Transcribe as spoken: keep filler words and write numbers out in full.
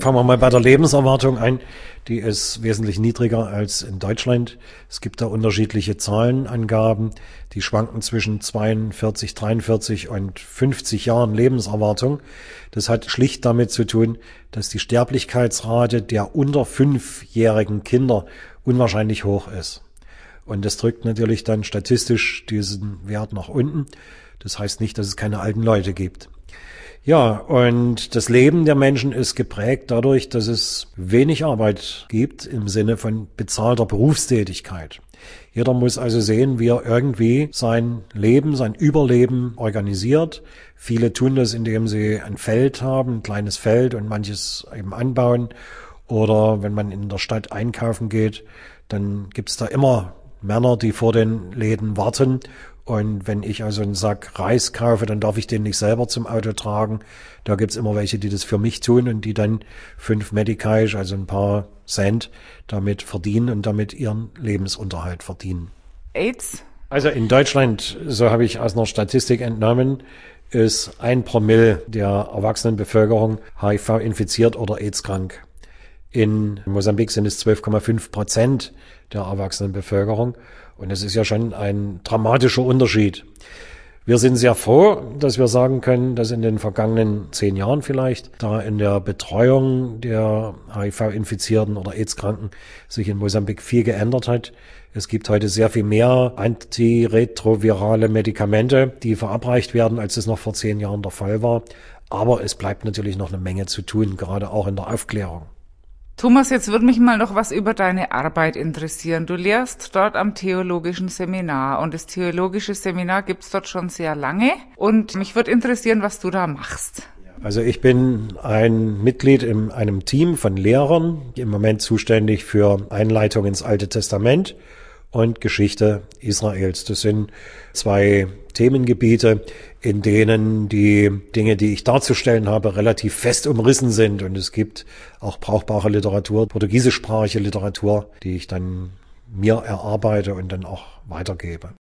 Fangen wir mal bei der Lebenserwartung ein. Die ist wesentlich niedriger als in Deutschland. Es gibt da unterschiedliche Zahlenangaben. Die schwanken zwischen zweiundvierzig, dreiundvierzig und fünfzig Jahren Lebenserwartung. Das hat schlicht damit zu tun, dass die Sterblichkeitsrate der unter fünfjährigen Kinder unwahrscheinlich hoch ist. Und das drückt natürlich dann statistisch diesen Wert nach unten. Das heißt nicht, dass es keine alten Leute gibt. Ja, und das Leben der Menschen ist geprägt dadurch, dass es wenig Arbeit gibt im Sinne von bezahlter Berufstätigkeit. Jeder muss also sehen, wie er irgendwie sein Leben, sein Überleben organisiert. Viele tun das, indem sie ein Feld haben, ein kleines Feld und manches eben anbauen. Oder wenn man in der Stadt einkaufen geht, dann gibt's da immer Männer, die vor den Läden warten. Und wenn ich also einen Sack Reis kaufe, dann darf ich den nicht selber zum Auto tragen. Da gibt's immer welche, die das für mich tun und die dann fünf Medicash, also ein paar Cent, damit verdienen und damit ihren Lebensunterhalt verdienen. AIDS? Also in Deutschland, so habe ich aus einer Statistik entnommen, ist ein Promille der Erwachsenenbevölkerung H I V infiziert oder AIDS-krank. In Mosambik sind es zwölf Komma fünf Prozent der Erwachsenenbevölkerung. Und es ist ja schon ein dramatischer Unterschied. Wir sind sehr froh, dass wir sagen können, dass in den vergangenen zehn Jahren vielleicht da in der Betreuung der H I V-Infizierten oder AIDS-Kranken sich in Mosambik viel geändert hat. Es gibt heute sehr viel mehr antiretrovirale Medikamente, die verabreicht werden, als es noch vor zehn Jahren der Fall war. Aber es bleibt natürlich noch eine Menge zu tun, gerade auch in der Aufklärung. Thomas, jetzt würde mich mal noch was über deine Arbeit interessieren. Du lehrst dort am Theologischen Seminar und das Theologische Seminar gibt's dort schon sehr lange und mich würde interessieren, was du da machst. Also ich bin ein Mitglied in einem Team von Lehrern, im Moment zuständig für Einleitung ins Alte Testament und Geschichte Israels. Das sind zwei Themengebiete, in denen die Dinge, die ich darzustellen habe, relativ fest umrissen sind. Und es gibt auch brauchbare Literatur, portugiesischsprachige Literatur, die ich dann mir erarbeite und dann auch weitergebe.